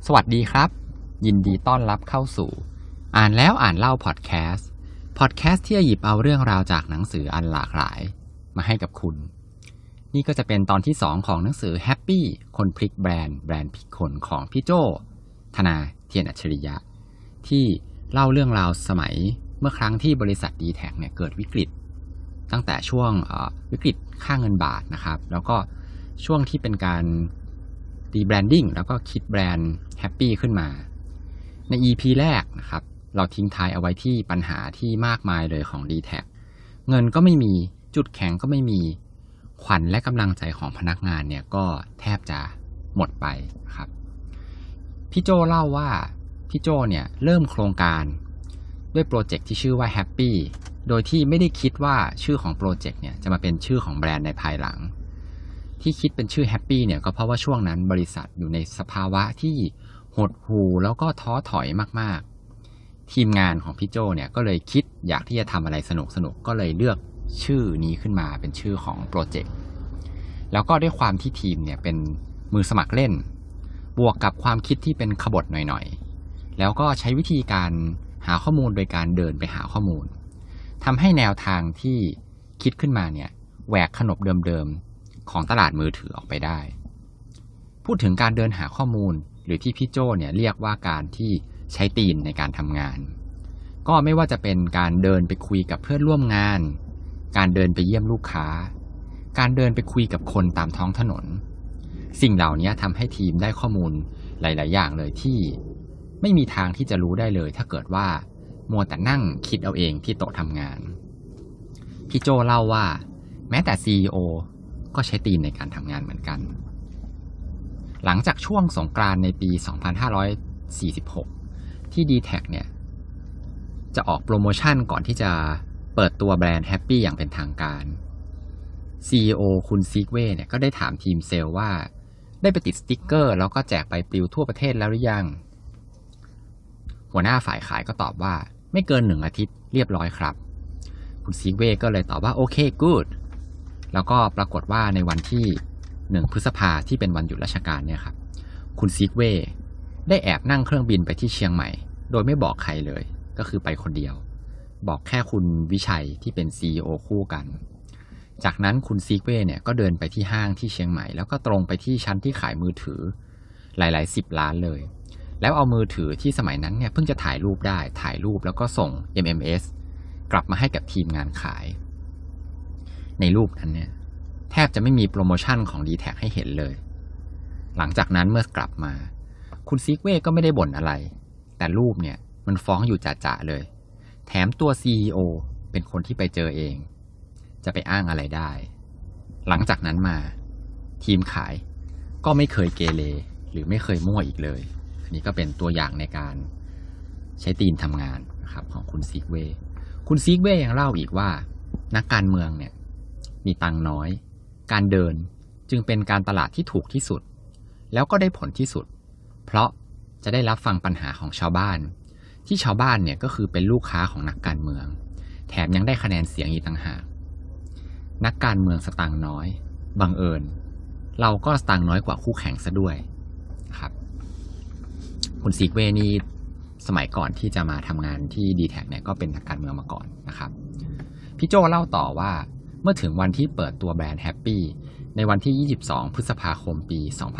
สวัสดีครับยินดีต้อนรับเข้าสู่อ่านแล้วอ่านเล่าพอดแคสต์ที่จะหยิบเอาเรื่องราวจากหนังสืออันหลากหลายมาให้กับคุณนี่ก็จะเป็นตอนที่2ของหนังสือ Happy คนพลิกแบรนด์พลิกคนของพี่โจธนาเทียนอัจฉริยะที่เล่าเรื่องราวสมัยเมื่อครั้งที่บริษัท D-Tag เนี่ยเกิดวิกฤตตั้งแต่ช่วงวิกฤตค่าเงินบาทนะครับแล้วก็ช่วงที่เป็นการรีแบรนดิ้งแล้วก็คิดแบรนด์ Happy ขึ้นมาใน EP แรกนะครับเราทิ้งท้ายเอาไว้ที่ปัญหาที่มากมายเลยของ D-Tag เงินก็ไม่มีจุดแข็งก็ไม่มีขวัญและกำลังใจของพนักงานเนี่ยก็แทบจะหมดไปครับพี่โจเล่าว่าพี่โจเนี่ยเริ่มโครงการด้วยโปรเจกต์ที่ชื่อว่า Happy โดยที่ไม่ได้คิดว่าชื่อของโปรเจกต์เนี่ยจะมาเป็นชื่อของแบรนด์ในภายหลังที่คิดเป็นชื่อ Happy เนี่ยก็เพราะว่าช่วงนั้นบริษัทอยู่ในสภาวะที่หดหู่แล้วก็ท้อถอยมากๆทีมงานของพี่โจเนี่ยก็เลยคิดอยากที่จะทำอะไรสนุกก็เลยเลือกชื่อนี้ขึ้นมาเป็นชื่อของโปรเจกต์แล้วก็ด้วยความที่ทีมเนี่ยเป็นมือสมัครเล่นบวกกับความคิดที่เป็นขบถหน่อยๆแล้วก็ใช้วิธีการหาข้อมูลโดยการเดินไปหาข้อมูลทำให้แนวทางที่คิดขึ้นมาเนี่ยแหวกขนบเดิมๆของตลาดมือถือออกไปได้พูดถึงการเดินหาข้อมูลหรือที่พี่โจเนี่ยเรียกว่าการที่ใช้ตีนในการทำงานก็ไม่ว่าจะเป็นการเดินไปคุยกับเพื่อนร่วมงานการเดินไปเยี่ยมลูกค้าการเดินไปคุยกับคนตามท้องถนนสิ่งเหล่านี้ทำให้ทีมได้ข้อมูลหลายๆอย่างเลยที่ไม่มีทางที่จะรู้ได้เลยถ้าเกิดว่ามัวแต่นั่งคิดเอาเองที่โต๊ะทำงานพี่โจเล่าว่าแม้แต่ CEO ก็ใช้ตีนในการทำงานเหมือนกันหลังจากช่วงสงกรานต์ในปี 2546 ที่ D-Tag เนี่ยจะออกโปรโมชั่นก่อนที่จะเปิดตัวแบรนด์ Happy อย่างเป็นทางการ CEO คุณซิกเว่เนี่ยก็ได้ถามทีมเซลล์ว่าได้ไปติดสติ๊กเกอร์แล้วก็แจกใบปลิวทั่วประเทศแล้วหรือยังหัวหน้าฝ่ายขายก็ตอบว่าไม่เกิน1 อาทิตย์เรียบร้อยครับคุณซิกเว่ก็เลยตอบว่าโอเค good แล้วก็ปรากฏว่าในวันที่1 พฤษภาที่เป็นวันหยุดราชการเนี่ยครับคุณซิกเว่ได้แอบนั่งเครื่องบินไปที่เชียงใหม่โดยไม่บอกใครเลยก็คือไปคนเดียวบอกแค่คุณวิชัยที่เป็น CEO คู่กันจากนั้นคุณซิกเว่เนี่ยก็เดินไปที่ห้างที่เชียงใหม่แล้วก็ตรงไปที่ชั้นที่ขายมือถือหลายๆ10 ล้านเลยแล้วเอามือถือที่สมัยนั้นเนี่ยเพิ่งจะถ่ายรูปแล้วก็ส่ง MMS กลับมาให้กับทีมงานขายในรูปนั้นเนี่ยแทบจะไม่มีโปรโมชั่นของ D-Tag ให้เห็นเลยหลังจากนั้นเมื่อกลับมาคุณซิกเว่ก็ไม่ได้บ่นอะไรแต่รูปเนี่ยมันฟ้องอยู่จ่าๆเลยแถมตัว CEO เป็นคนที่ไปเจอเองจะไปอ้างอะไรได้หลังจากนั้นมาทีมขายก็ไม่เคยเกเรหรือไม่เคยมั่วอีกเลยอันนี้ก็เป็นตัวอย่างในการใช้ตีนทำงานนะครับของคุณซิกเว่ยังเล่าอีกว่านักการเมืองเนี่ยมีตังค์น้อยการเดินจึงเป็นการตลาดที่ถูกที่สุดแล้วก็ได้ผลที่สุดเพราะจะได้รับฟังปัญหาของชาวบ้านที่ชาวบ้านเนี่ยก็คือเป็นลูกค้าของนักการเมืองแถมยังได้คะแนนเสียงอีกต่างหากนักการเมืองสตางค์น้อยบังเอิญเราก็สตางค์น้อยกว่าคู่แข่งซะด้วยครับคุณซิกเว่นี่สมัยก่อนที่จะมาทำงานที่ D-Tag เนี่ยก็เป็นนักการเมืองมาก่อนนะครับพี่โจเล่าต่อว่าเมื่อถึงวันที่เปิดตัวแบรนด์ Happy ในวันที่ 22 พฤษภาคม ปี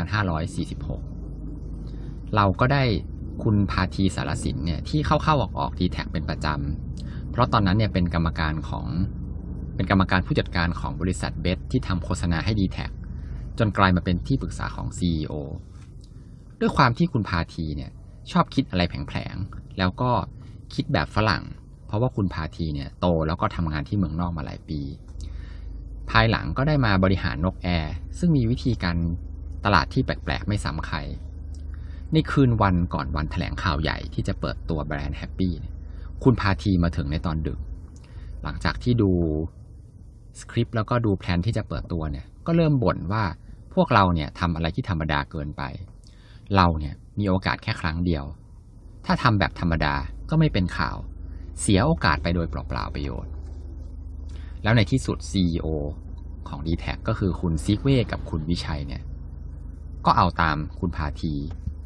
2546 เราก็ได้คุณพาธีสารสินเนี่ยที่เข้าๆออกๆ D-Tag เป็นประจำเพราะตอนนั้นเนี่ยเป็นกรรมการผู้จัดการของบริษัทเบสที่ทำโฆษณาให้ D-Tag จนกลายมาเป็นที่ปรึกษาของ CEO ด้วยความที่คุณพาธีเนี่ยชอบคิดอะไรแผลงๆแล้วก็คิดแบบฝรั่งเพราะว่าคุณพาธีเนี่ยโตแล้วก็ทำงานที่เมืองนอกมาหลายปีภายหลังก็ได้มาบริหารนกแอร์ซึ่งมีวิธีการตลาดที่แปลกๆไม่ซ้ำใครในคืนวันก่อนวันแถลงข่าวใหญ่ที่จะเปิดตัวแบรนด์ Happy คุณพาธีมาถึงในตอนดึกหลังจากที่ดูสคริปต์แล้วก็ดูแพลนที่จะเปิดตัวเนี่ยก็เริ่มบ่นว่าพวกเราเนี่ยทำอะไรที่ธรรมดาเกินไปเราเนี่ยมีโอกาสแค่ครั้งเดียวถ้าทำแบบธรรมดาก็ไม่เป็นข่าวเสียโอกาสไปโดยเปล่าๆประโยชน์แล้วในที่สุด CEO ของ D-Tag ก็คือคุณซิกเว่กับคุณวิชัยเนี่ยก็เอาตามคุณพาธี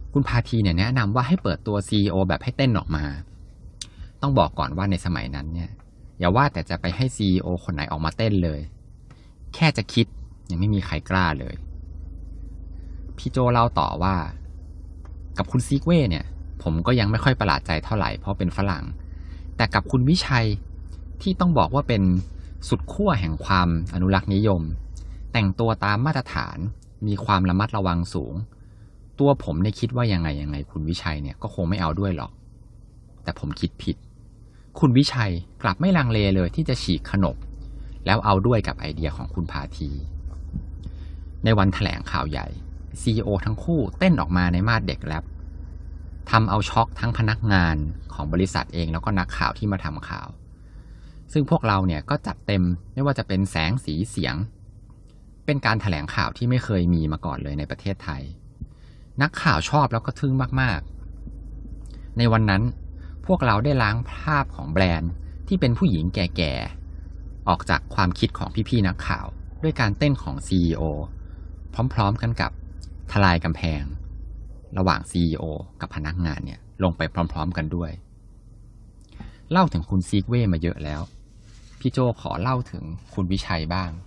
คุณพาทีเนี่ยแนะนำว่าให้เปิดตัว CEO แบบให้เต้นออกมาต้องบอกก่อนว่าในสมัยนั้นเนี่ยอย่าว่าแต่จะไปให้ CEO คนไหนออกมาเต้นเลยแค่จะคิดยังไม่มีใครกล้าเลยพี่โจเล่าต่อว่ากับคุณซีกเว่เนี่ยผมก็ยังไม่ค่อยประหลาดใจเท่าไหร่เพราะเป็นฝรั่งแต่กับคุณวิชัยที่ต้องบอกว่าเป็นสุดขั้วแห่งความอนุรักษ์นิยมแต่งตัวตามมาตรฐานมีความระมัดระวังสูงตัวผมเนี่ยคิดว่ายังไงคุณวิชัยเนี่ยก็คงไม่เอาด้วยหรอกแต่ผมคิดผิดคุณวิชัยกลับไม่ลังเลเลยที่จะฉีกขนบแล้วเอาด้วยกับไอเดียของคุณพาทีในวันแถลงข่าวใหญ่ CEO ทั้งคู่เต้นออกมาในมาดเด็กแรปทำเอาช็อกทั้งพนักงานของบริษัทเองแล้วก็นักข่าวที่มาทำข่าวซึ่งพวกเราเนี่ยก็จัดเต็มไม่ว่าจะเป็นแสงสีเสียงเป็นการแถลงข่าวที่ไม่เคยมีมาก่อนเลยในประเทศไทยนักข่าวชอบแล้วก็ทึ่งมากๆในวันนั้นพวกเราได้ล้างภาพของแบรนด์ที่เป็นผู้หญิงแก่ๆออกจากความคิดของพี่ๆนักข่าวด้วยการเต้นของ CEO พร้อมๆกันกับทลายกำแพงระหว่าง CEO กับพนักงานเนี่ยลงไปพร้อมๆกันด้วยเล่าถึงคุณซีกเว่มาเยอะแล้วพี่โจขอเล่าถึงคุณวิชัยบ้าง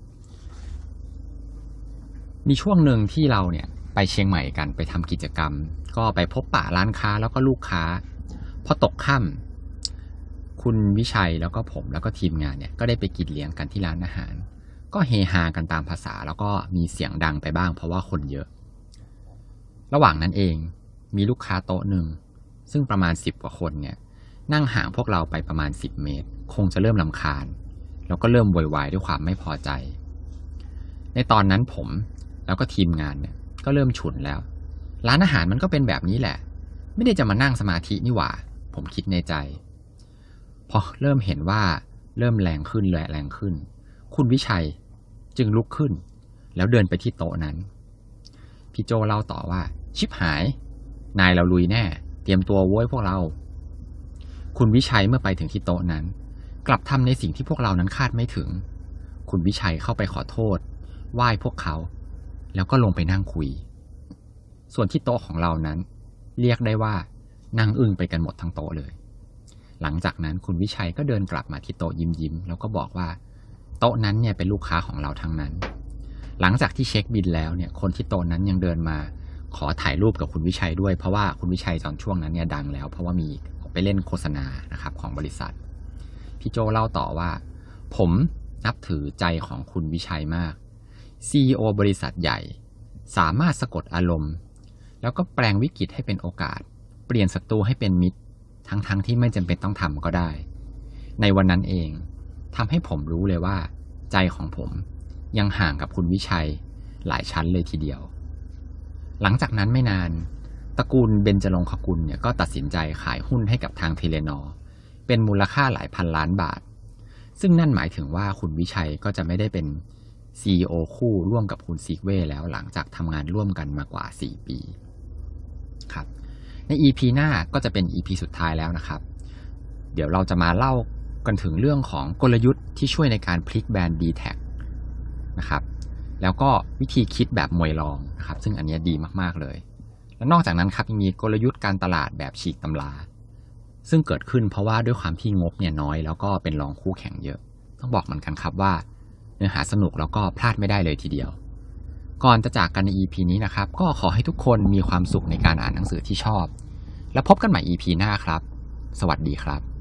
มีช่วงหนึ่งที่เราเนี่ยไปเชียงใหม่กันไปทำกิจกรรมก็ไปพบปะร้านค้าแล้วก็ลูกค้าพอตกค่ำคุณวิชัยแล้วก็ผมแล้วก็ทีมงานเนี่ยก็ได้ไปกินเลี้ยงกันที่ร้านอาหารก็เฮฮากันตามภาษาแล้วก็มีเสียงดังไปบ้างเพราะว่าคนเยอะระหว่างนั้นเองมีลูกค้าโต๊ะหนึ่งซึ่งประมาณ10กว่าคนเนี่ยนั่งห่างพวกเราไปประมาณ10เมตรคงจะเริ่มรำคาญแล้วก็เริ่มโวยวายด้วยความไม่พอใจในตอนนั้นผมแล้วก็ทีมงานเนี่ยก็เริ่มฉุนแล้วร้านอาหารมันก็เป็นแบบนี้แหละไม่ได้จะมานั่งสมาธินี่หว่าผมคิดในใจพอเริ่มเห็นว่าเริ่มแรงขึ้นคุณวิชัยจึงลุกขึ้นแล้วเดินไปที่โต๊ะนั้นพี่โจเล่าต่อว่าชิบหายนายเราลุยแน่เตรียมตัวโว้ยพวกเราคุณวิชัยเมื่อไปถึงที่โต๊ะนั้นกลับทำในสิ่งที่พวกเรานั้นคาดไม่ถึงคุณวิชัยเข้าไปขอโทษไหว้พวกเขาแล้วก็ลงไปนั่งคุยส่วนที่โต๊ะของเรานั้นเรียกได้ว่านั่งอึ้งไปกันหมดทั้งโต๊ะเลยหลังจากนั้นคุณวิชัยก็เดินกลับมาที่โต๊ะยิ้มแล้วก็บอกว่าโต๊ะนั้นเนี่ยเป็นลูกค้าของเราทั้งนั้นหลังจากที่เช็คบิลแล้วเนี่ยคนที่โต๊ะนั้นยังเดินมาขอถ่ายรูปกับคุณวิชัยด้วยเพราะว่าคุณวิชัยตอนช่วงนั้นเนี่ยดังแล้วเพราะว่ามีไปเล่นโฆษณานะครับของบริษัทพี่โจเล่าต่อว่าผมนับถือใจของคุณวิชัยมาก CEO บริษัทใหญ่สามารถสะกดอารมณ์แล้วก็แปลงวิกฤตให้เป็นโอกาสเปลี่ยนศัตรูให้เป็นมิตรทั้งที่ไม่จำเป็นต้องทำก็ได้ในวันนั้นเองทำให้ผมรู้เลยว่าใจของผมยังห่างกับคุณวิชัยหลายชั้นเลยทีเดียวหลังจากนั้นไม่นานตระกูลเบญจรงคกุลเนี่ยก็ตัดสินใจขายหุ้นให้กับทางเทเลนอร์เป็นมูลค่าหลายพันล้านบาทซึ่งนั่นหมายถึงว่าคุณวิชัยก็จะไม่ได้เป็น CEO คู่ร่วมกับคุณซีกเว่แล้วหลังจากทำงานร่วมกันมากว่า4ปีครับใน EP หน้าก็จะเป็น EP สุดท้ายแล้วนะครับเดี๋ยวเราจะมาเล่ากันถึงเรื่องของกลยุทธ์ที่ช่วยในการพลิกแบรนด์ D-Tag นะครับแล้วก็วิธีคิดแบบมวยรองนะครับซึ่งอันนี้ดีมากๆเลยและนอกจากนั้นครับยังมีกลยุทธ์การตลาดแบบฉีกตำราซึ่งเกิดขึ้นเพราะว่าด้วยความที่งบเนี่ยน้อยแล้วก็เป็นรองคู่แข่งเยอะต้องบอกเหมือนกันครับว่าเนื้อหาสนุกแล้วก็พลาดไม่ได้เลยทีเดียวก่อนจะจากกันใน EP นี้นะครับก็ขอให้ทุกคนมีความสุขในการอ่านหนังสือที่ชอบแล้วพบกันใหม่ EP หน้าครับสวัสดีครับ